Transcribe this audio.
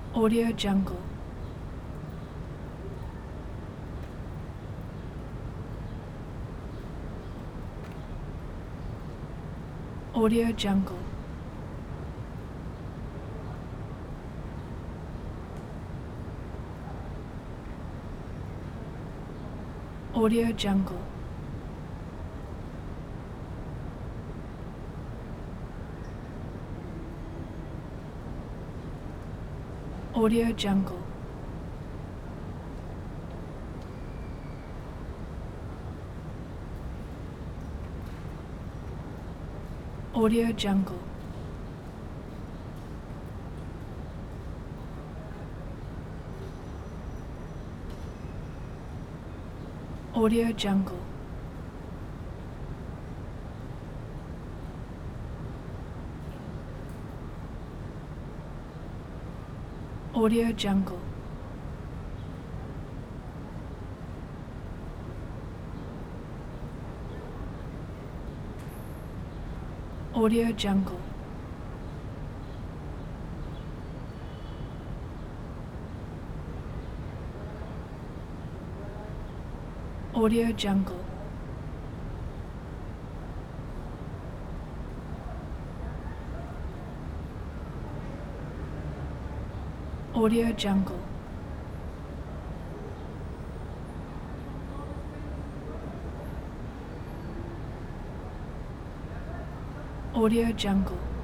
Audio Jungle. Audio Jungle. Audio Jungle. Audio Jungle. Audio Jungle. Audio Jungle. Audio Jungle. Audio Jungle. Audio Jungle. Audio Jungle. Audio Jungle.